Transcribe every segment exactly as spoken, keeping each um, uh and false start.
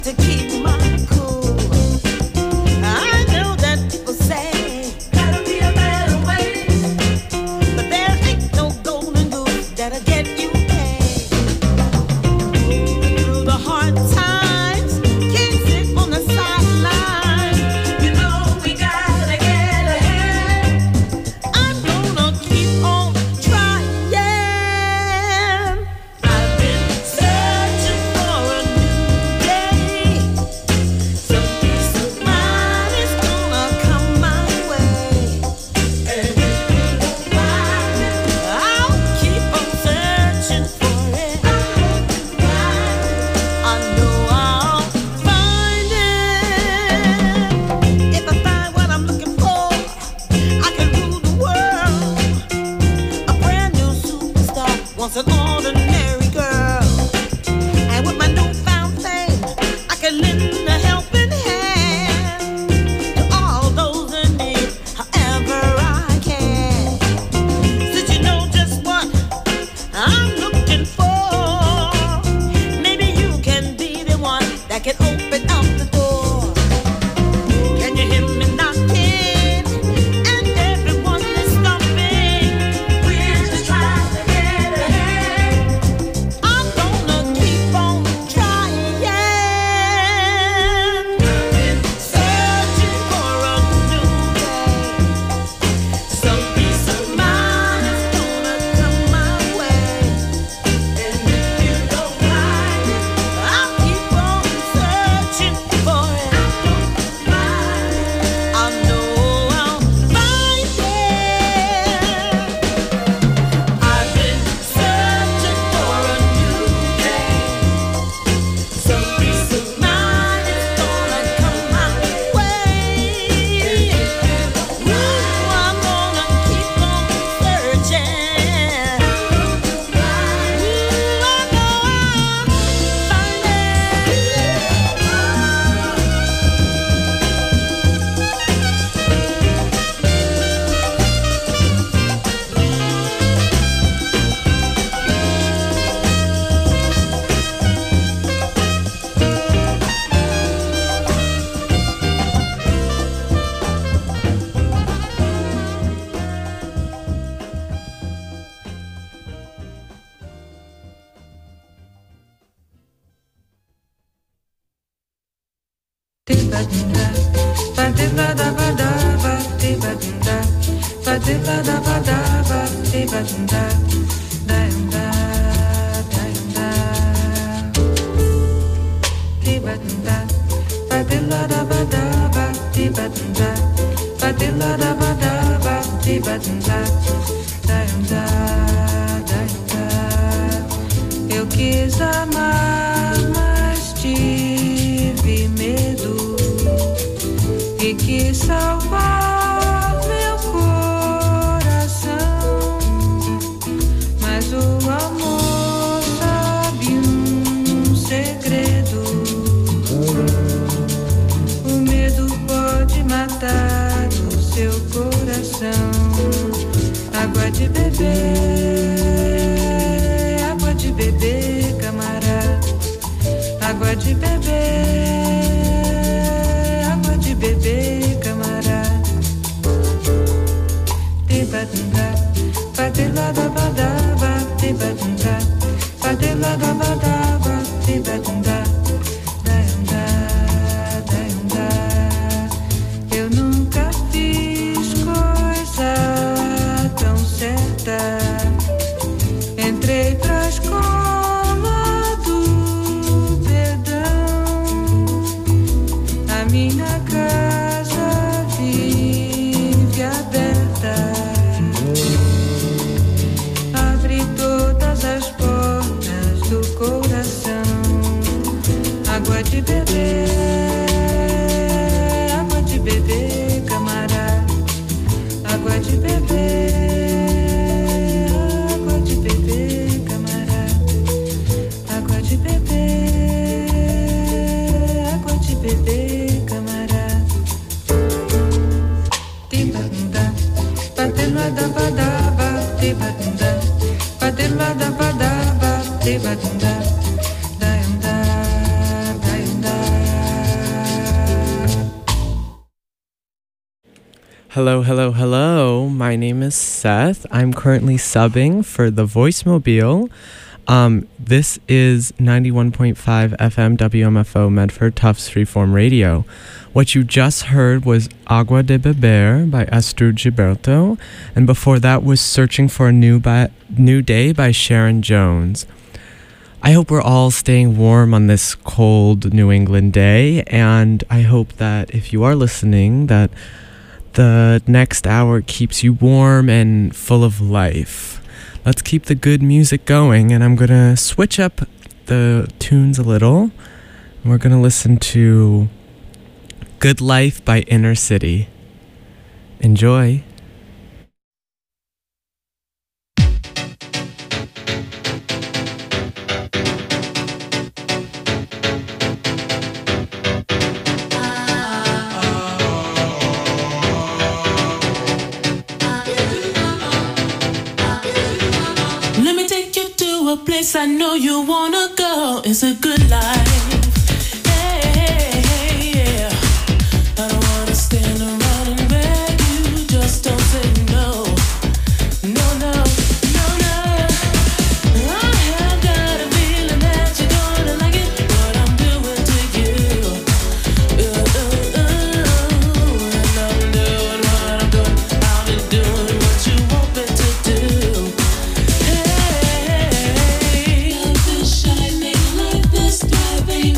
Eu quis amar, mas tive medo e quis salvar meu coração, mas o amor sabe um segredo. O medo pode matar o seu coração. Água de beber, água de beber, camarada. Água de beber, água de beber, camarada. Tibadunda, padelada badaba, tibadunda, padelada badaba, tibadunda, daiunda, daiunda. Eu nunca fiz coisa tão certa. Entrei pra escola do perdão. A minha casa vive aberta. Abre todas as portas do coração. Água de beber, água de beber, camarada. Água de beber, água de beber, camarada. Água de beber, água de beber, camarada. Tibadunda, padelada badaba, tibadunda, padelada badaba, tibadunda, daiunda, daiunda. Hello, hello, hello. My name is Seth. I'm currently subbing for the Voicemobile. Um, this is ninety-one point five F M W M F O Medford Tufts Freeform Radio. What you just heard was Agua de Beber by Esther Gilberto, and before that was Searching for a New, by, New Day by Sharon Jones. I hope we're all staying warm on this cold New England day, and I hope that if you are listening, that the next hour keeps you warm and full of life. Let's keep the good music going, and I'm gonna switch up the tunes a little. We're gonna listen to Good Life by Inner City. Enjoy. Let me take you to a place I know you wanna go. It's a good life. Hey, hey, hey, yeah. I don't wanna stand around and beg you. Just don't say no. No, no, no, no. I have got a feeling that you're gonna like it. What I'm doing to you. Ooh, ooh, ooh. And I'm doing what I'm doing. I'll be doing what you want me to do. Shining like the sky, baby.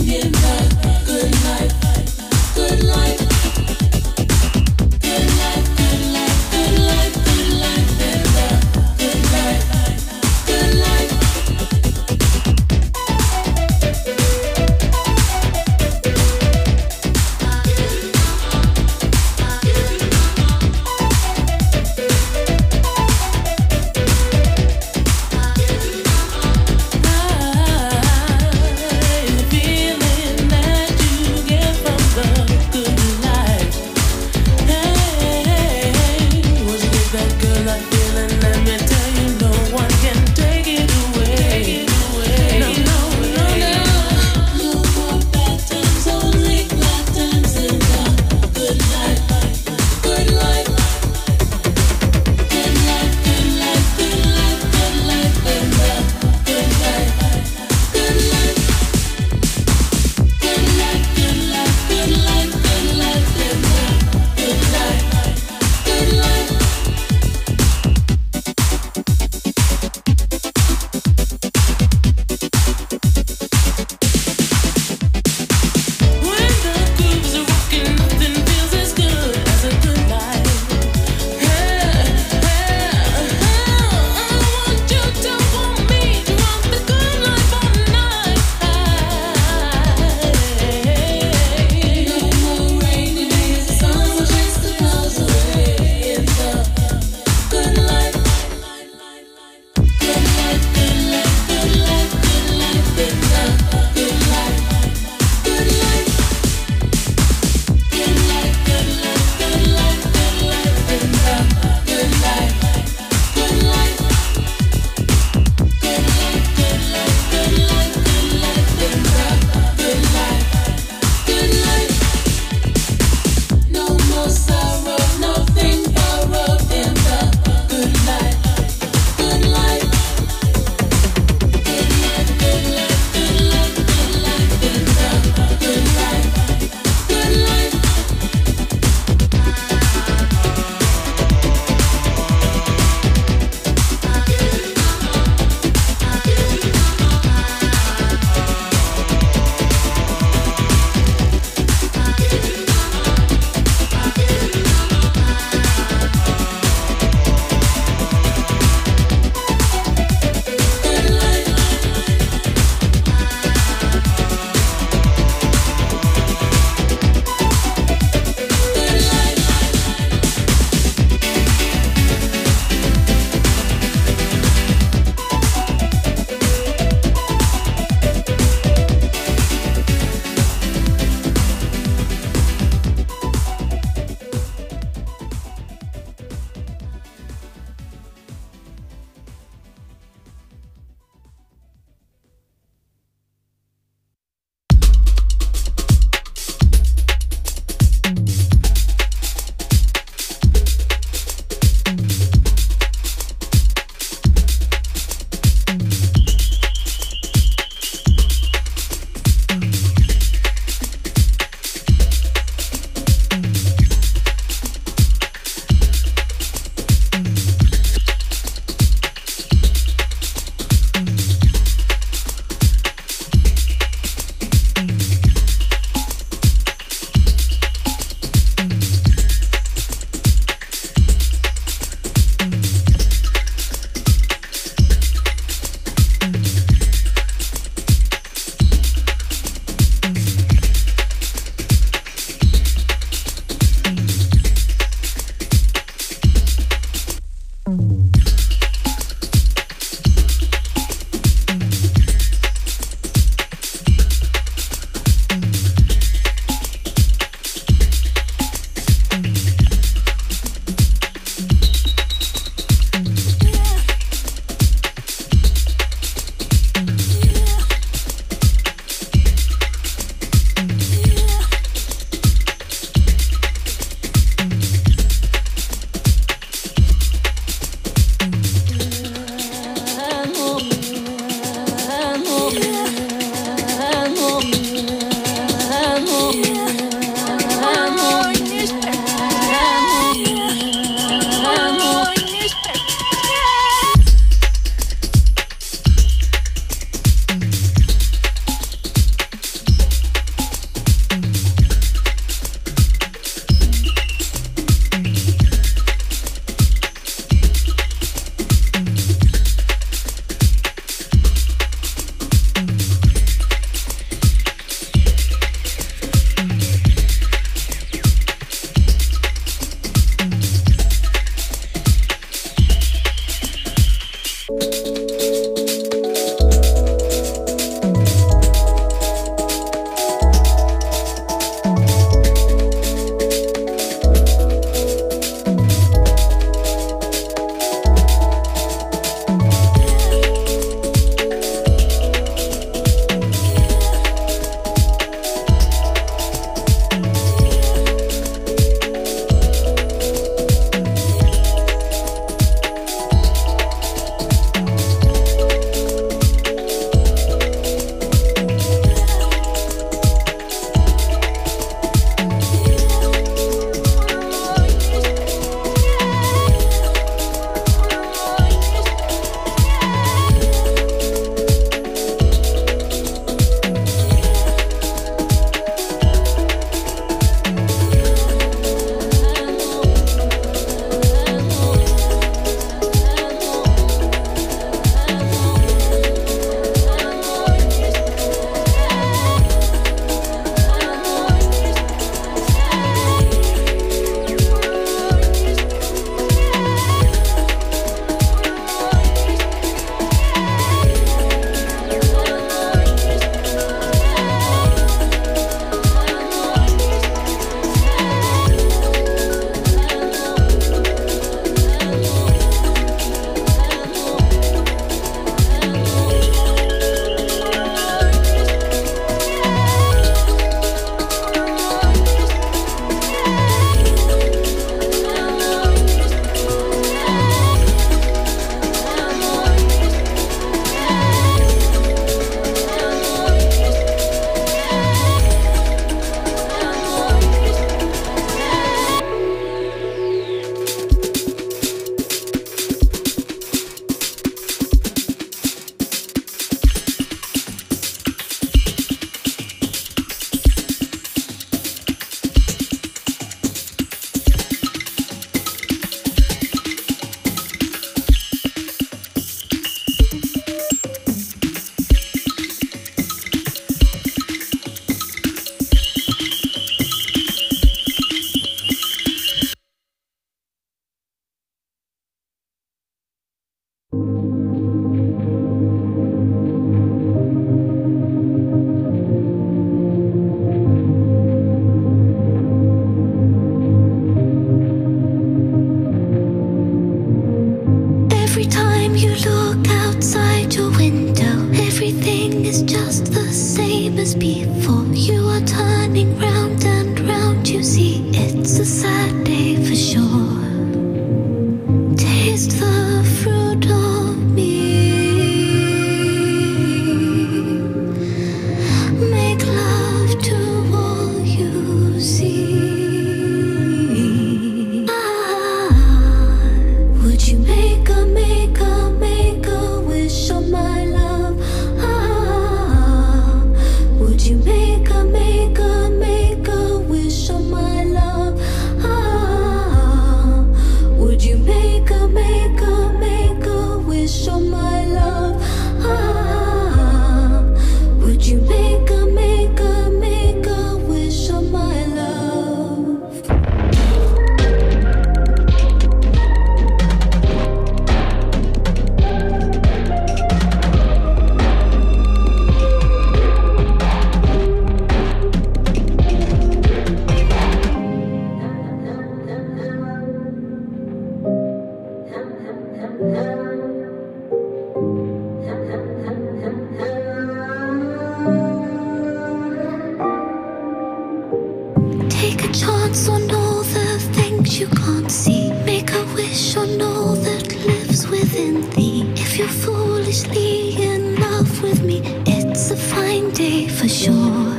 that you can't see. Make a wish on all that lives within thee. If you're foolishly in love with me, it's a fine day for sure.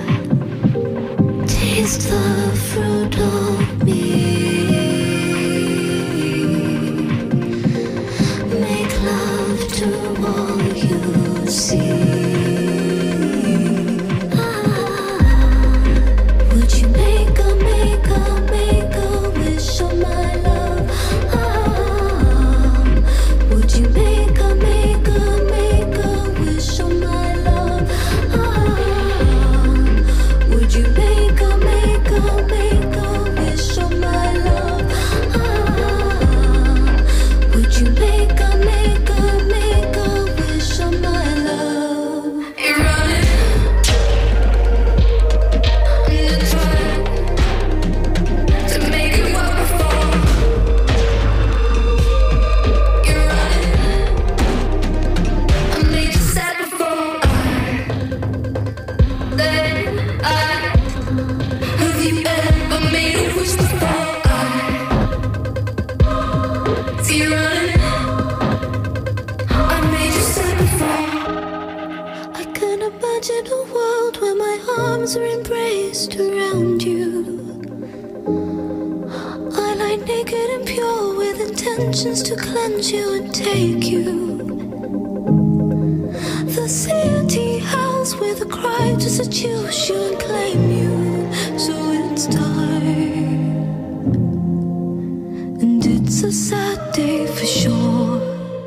Taste the fruit of me. Make love to all you see. To cleanse you and take you. The city house with a cry to seduce you and claim you. So it's time, and it's a sad day for sure.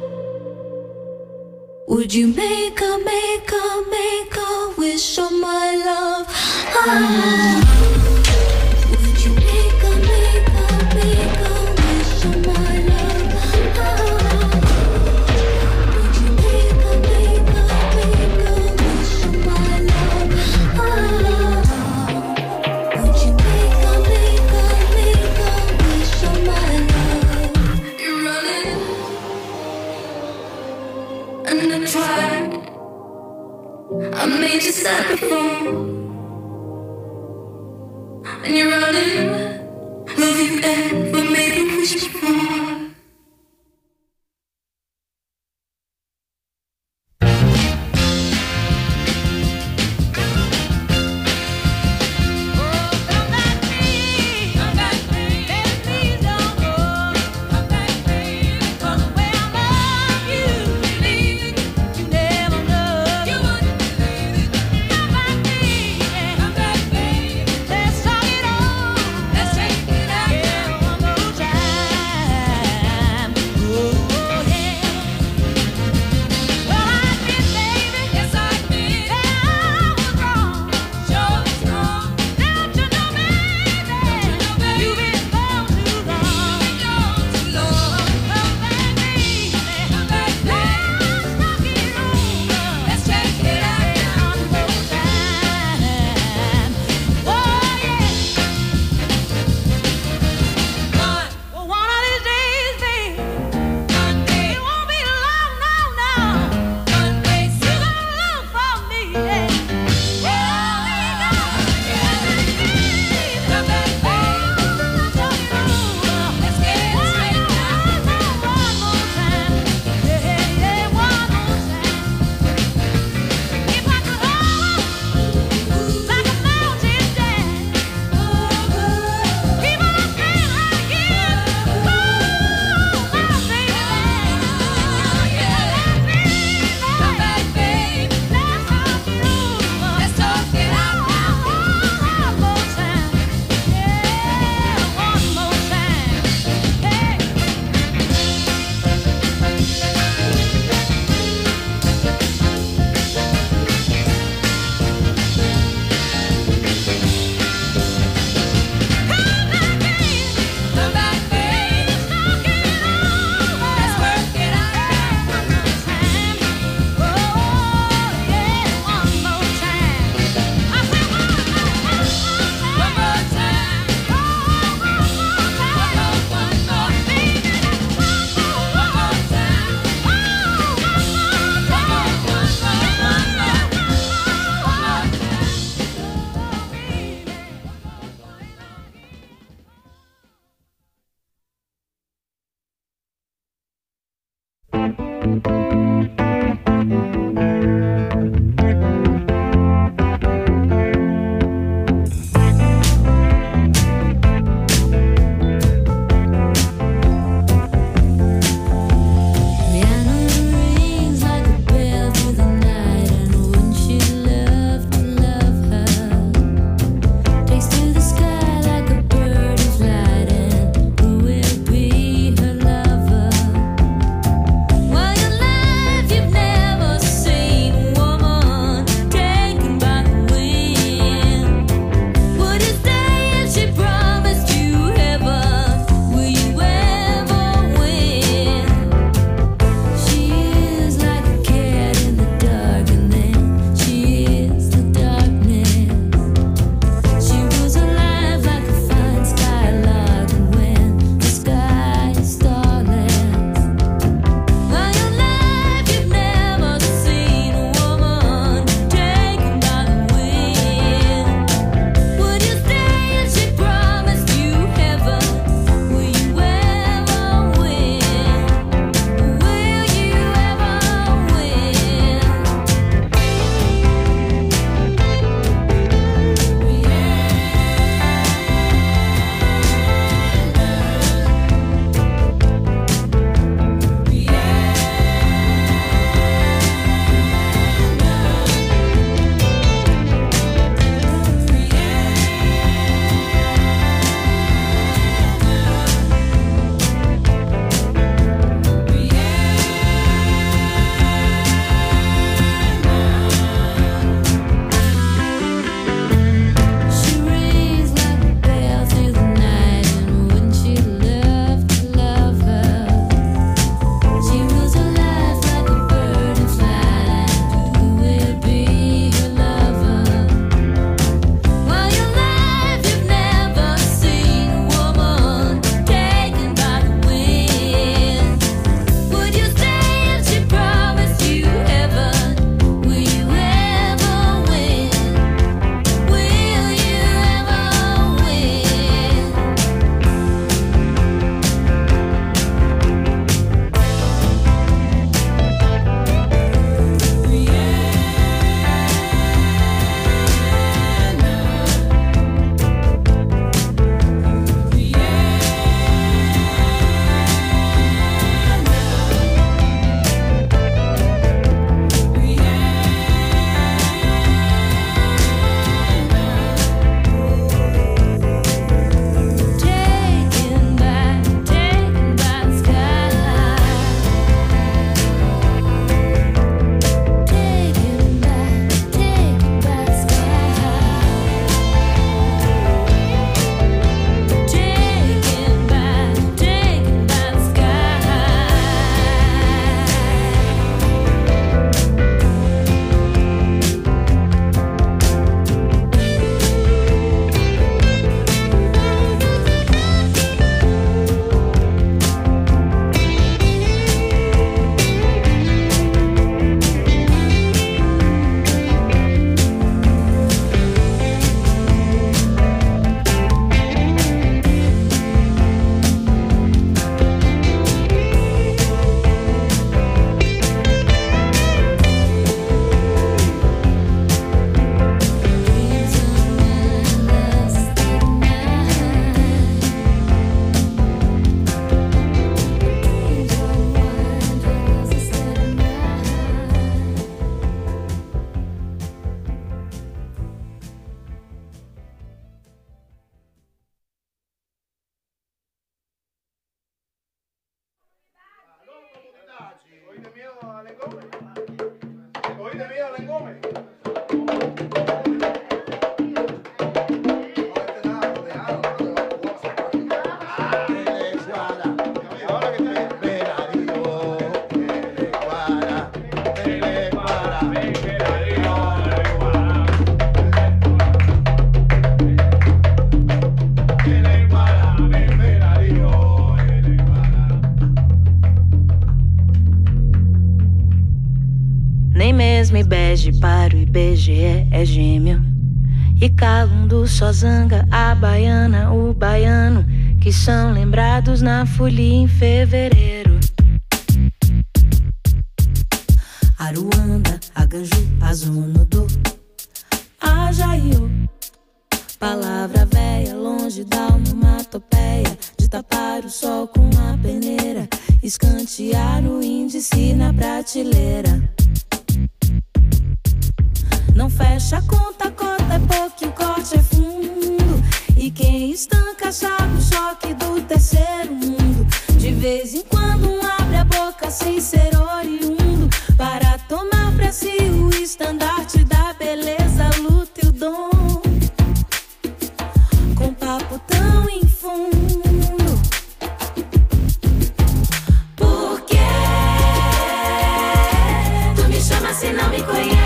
Would you make a, make a, make a wish on my love? Ah. I made you sad before, and you're running. Love you ever made a wish before? Let's take it out, yeah, one more time. Nem mesmo Ibege, Paro e B G E é gêmeo. E Calundu só zanga a baiana, o baiano, que são lembrados na folia em fevereiro. Aruanda, Aganju, Azunodô, Ajaiô, palavra véia, longe da onomatopeia, de tapar o sol com a peneira, escantear o índice na prateleira. Não fecha a conta, a cota é pouco, o corte é fundo. E quem estanca sabe o choque do terceiro mundo. De vez em quando um abre a boca sem ser oriundo, para tomar pra si o estandarte da beleza, luta e o dom. Com papo tão infundo. Por que tu me chama se não me conhece?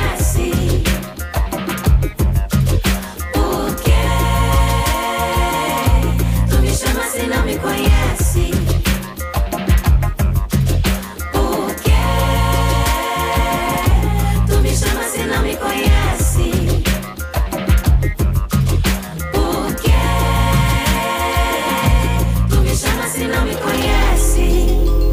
Não me conhece. Por que tu me chamas e não me conhece? Por que tu me chamas e não me conhece?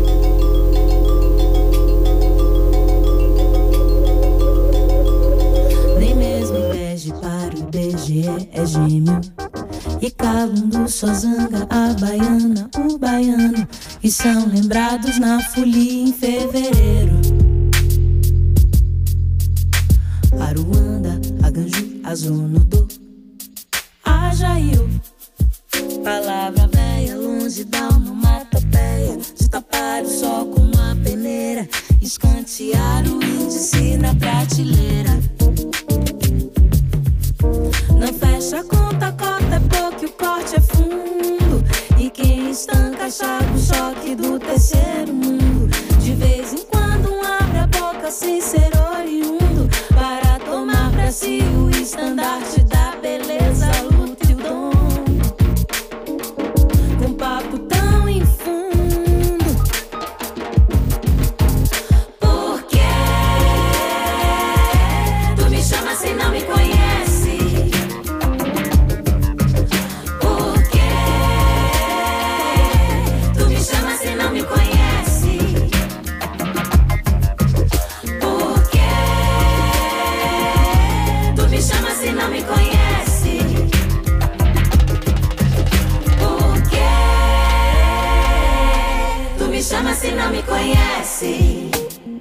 Nem mesmo Ibege, Paro e B G E é gêmeo. E Calundu só zanga a baiana, o baiano, e são lembrados na folia em fevereiro. Aruanda, Aganju, Azunodô, Ajaiô, palavra véia, longe da onomatopeia, de tapar o sol com a peneira, escantear o índice na prateleira. Não fecha a conta, a cota é pouco, o corte é fundo. E quem estanca sabe o choque do terceiro mundo. De vez em quando um abre a boca sem ser oriundo, para tomar pra si o estandarte da beleza, luta e o dom. Com papo tão infundo. Por que tu me chamas se não me conhece? Não me conhece. Por que tu me chamas se não me conhece? Por que tu me chamas se não me conhece?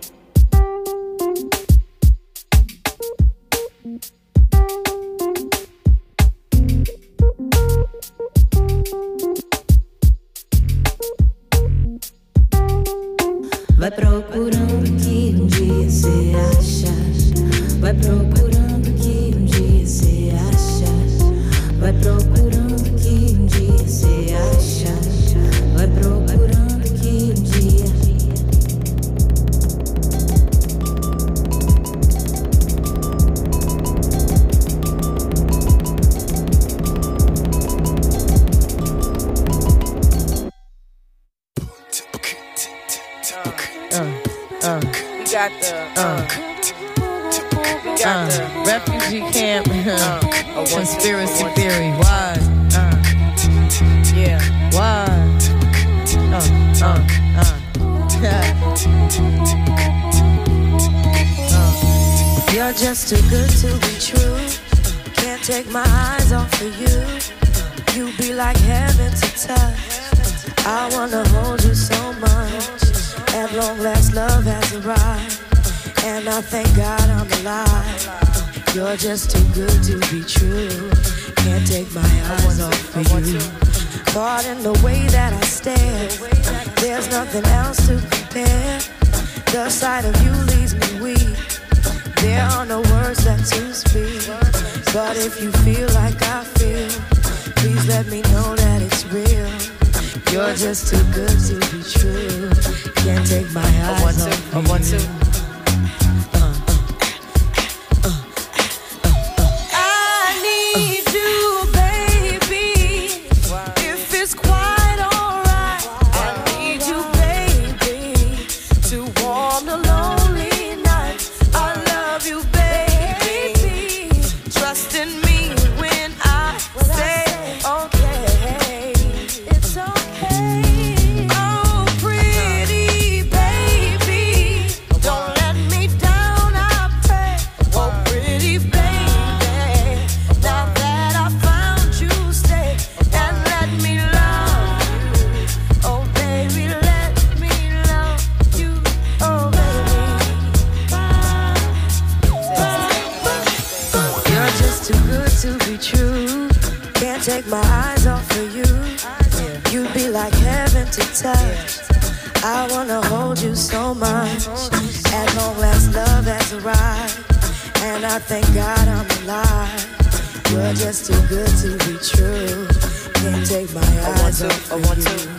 Vai procurando que um dia cê acha. Vai procurando que um dia cê acha. Vai procurando que um dia cê acha. Vai procurando que um dia. Got the, uh, we got uh, the refugee camp, uh, conspiracy theory, why? Uh, yeah, why? Uh, uh, uh. uh. You're just too good to be true. Can't take my eyes off of you. You be like heaven to touch. I wanna hold you so much. At long last, love has arrived, and I thank God I'm alive. You're just too good to be true. Can't take my eyes off of you. Caught in the way that I stare, there's nothing else to compare. The sight of you leaves me weak. There are no words left to speak. But if you feel like I feel, please let me know that it's real. You're just too good to be true. Can't take my eyes off you. One, two. Take my eyes off of you. You'd be like heaven to touch. I wanna hold you so much. At long last love has arrived, and I thank God I'm alive. You're just too good to be true. Can't take my eyes off of you.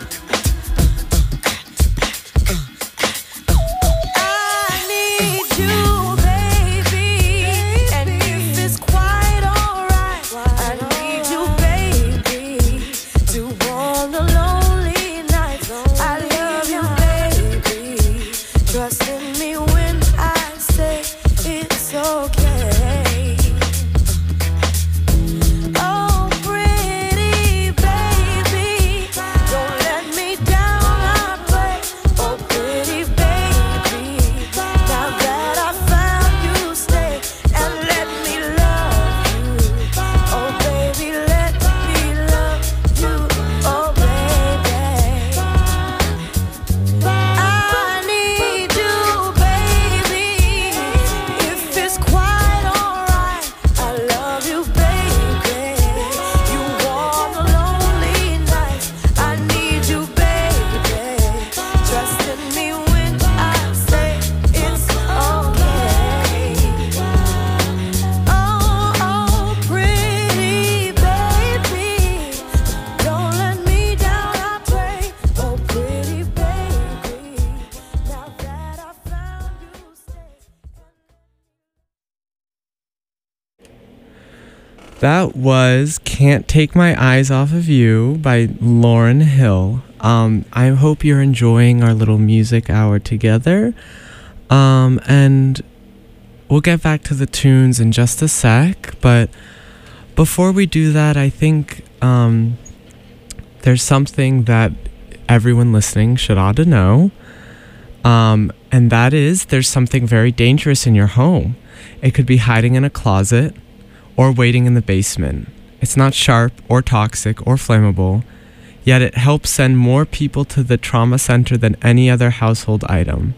That was Can't Take My Eyes Off of You by Lauryn Hill. Um, I hope you're enjoying our little music hour together. Um, and we'll get back to the tunes in just a sec. But before we do that, I think um, there's something that everyone listening should ought to know. Um, and that is there's something very dangerous in your home. It could be hiding in a closet or waiting in the basement. It's not sharp or toxic or flammable, yet it helps send more people to the trauma center than any other household item.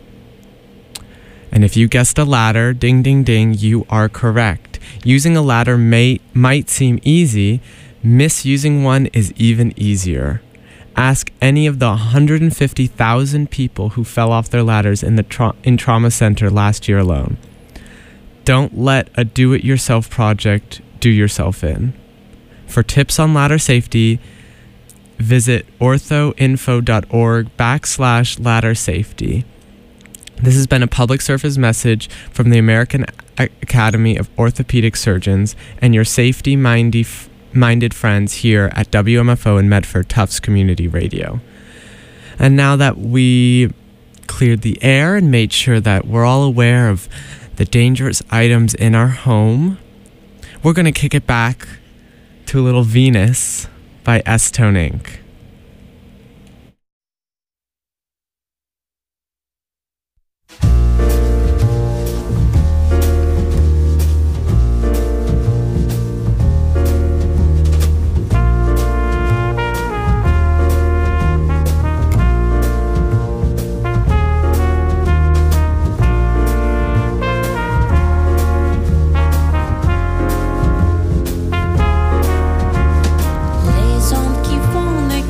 And if you guessed a ladder, ding ding ding, you are correct. Using a ladder may might seem easy, misusing one is even easier. Ask any of the one hundred fifty thousand people who fell off their ladders in the tra- in trauma center last year alone. Don't let a do-it-yourself project do yourself in. For tips on ladder safety, visit orthoinfo.org backslash ladder safety. This has been a public service message from the American Academy of Orthopedic Surgeons and your safety-minded friends here at W M F O and Medford Tufts Community Radio. And now that we cleared the air and made sure that we're all aware of the dangerous items in our home, we're going to kick it back to a little Venus by S-Tone Incorporated. Les ombres qui font ne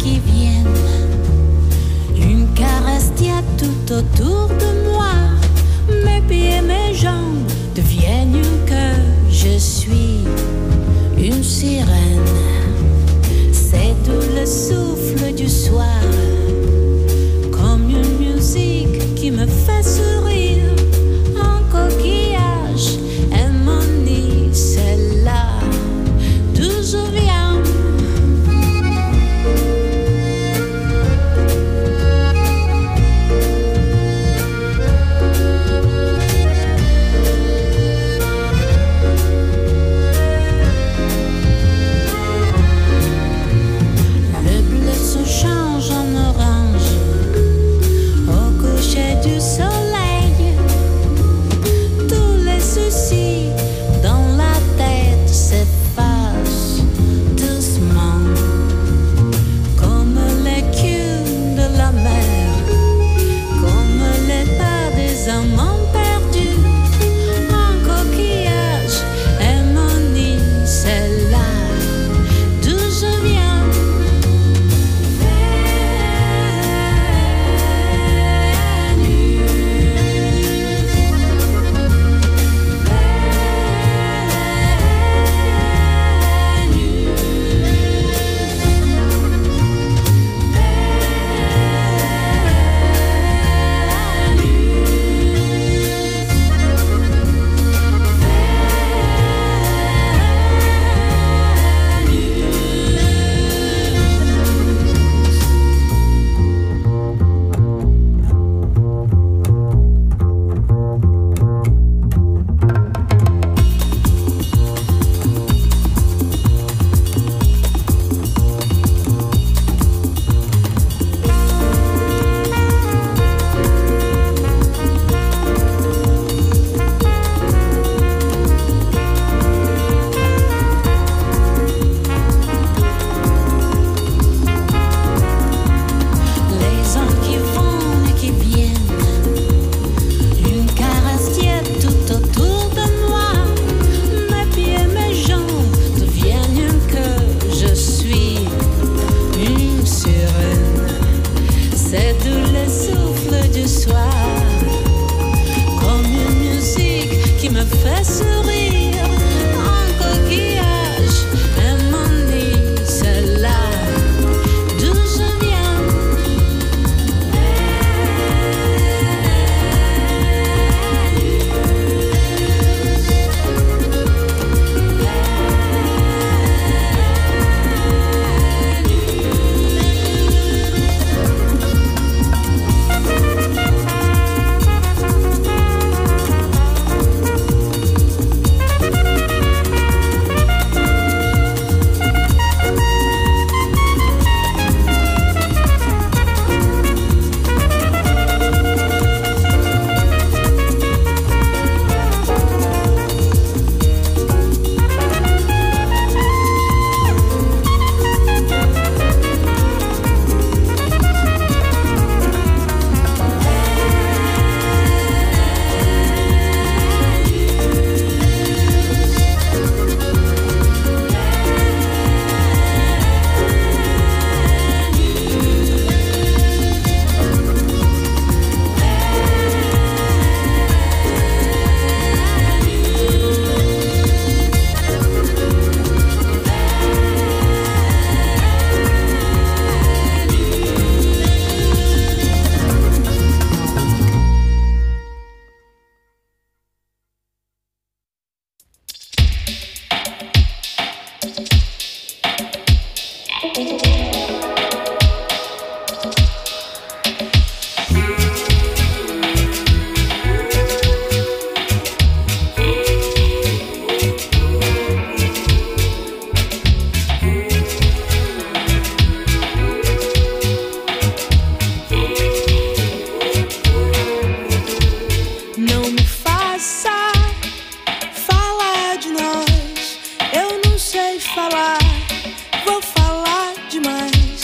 Falar, vou falar demais.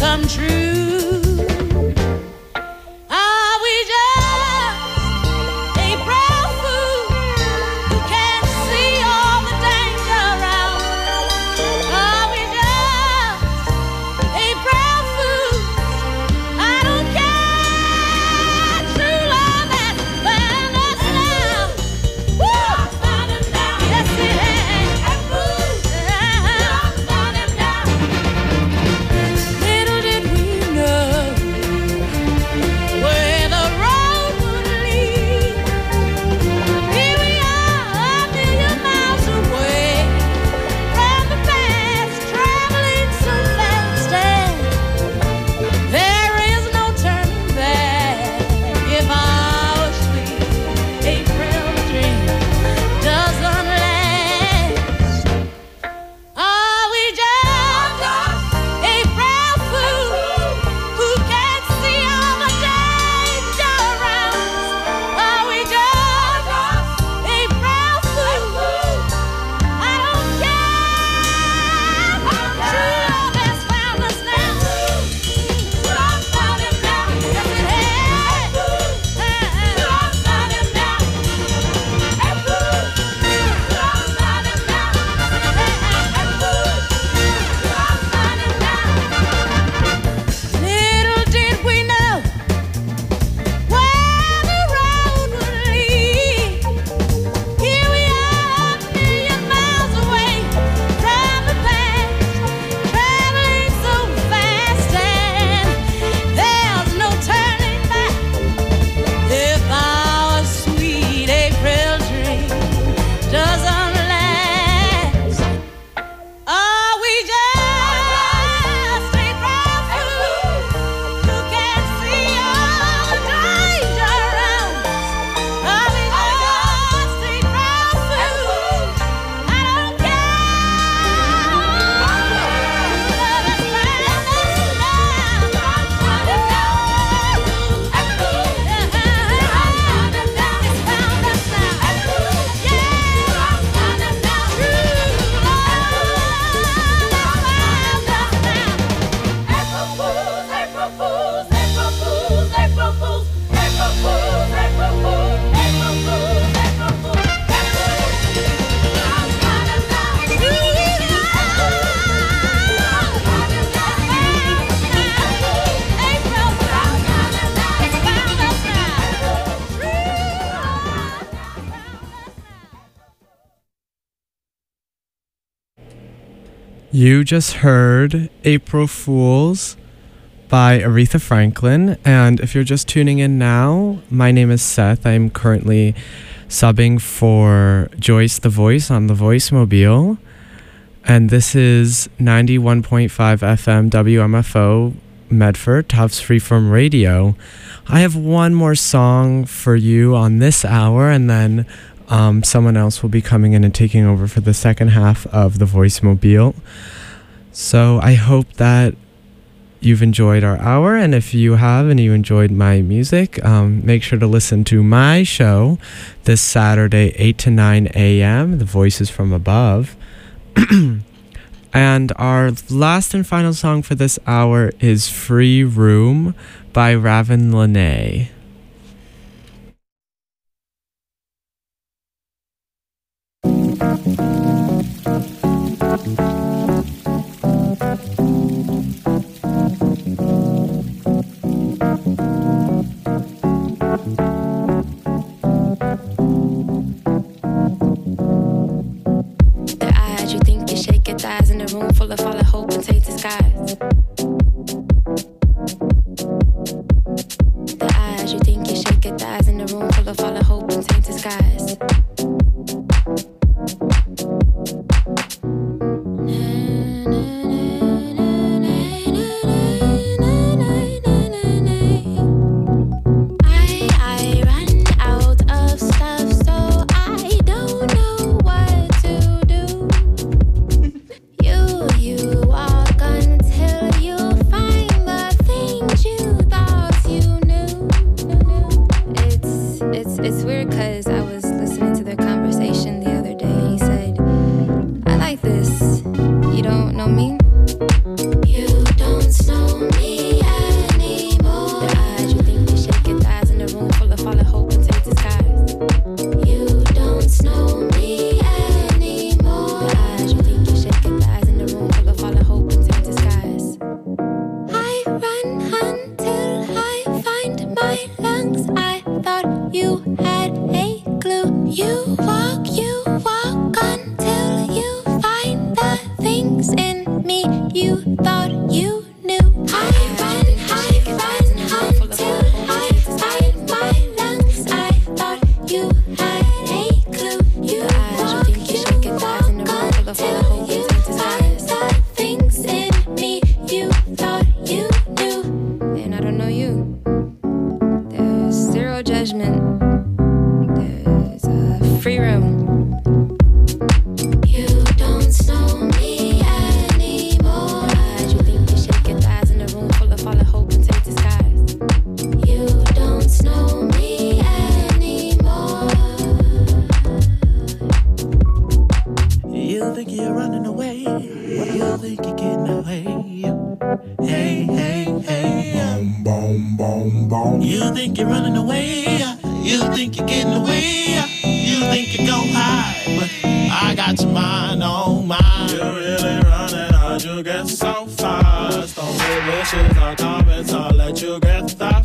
come true. Are we just April fools who can't see all the danger around? Are we just April fools? I don't care. True love has found us now. Woo! Found him now. Yes, it has. April found him now. Little did we know where the road would lead. Here we are, a million miles away from the past, traveling so fast, and there is no turning back. If our sweet April dream doesn't last, are we just April fools who can't see all the danger around us? Are we just April fools? I don't care. True love has found us now. Love found him now. Yes, it has. Love found him now. April. Love found him now. Love found him now. Little did we know where the road would lead. Here we are, a million miles away from the past, traveling so fast, and there's no turning back. If our sweet April dream doesn't last, are we just April fools who can't see all the danger around us? Are we just April fools? I don't care. Love has found us now. Found it now. April. It's found us now. Yeah. Found it now. True love has found us now. April fools, April fools, April fools, April fools, April fools, April fools, April fools, April fools, April found us now. True love found us now. April found us now. It's found us now. True love found us now. You just heard April Fools by Aretha Franklin. And if you're just tuning in now, my name is Seth. I'm currently subbing for Joyce the Voice on the Voice Mobile. And this is ninety-one point five F M W M F O Medford, Tufts Freeform Radio. I have one more song for you on this hour, and then um, someone else will be coming in and taking over for the second half of the Voice Mobile. So I hope that you've enjoyed our hour, and if you have and you enjoyed my music, um, make sure to listen to my show this Saturday, eight to nine a.m., The Voices from Above. And our last and final song for this hour is Free Room by Ravin Lene. The eyes, you think you shake your thighs in a room full of all the hope and take skies. The eyes, you boom, boom, boom. You think you're running away, you think you're getting away, you think you go high, but I got your mind on mine. You're really running, how'd you get so fast? Don't leave wishes or comments, I'll let you get that.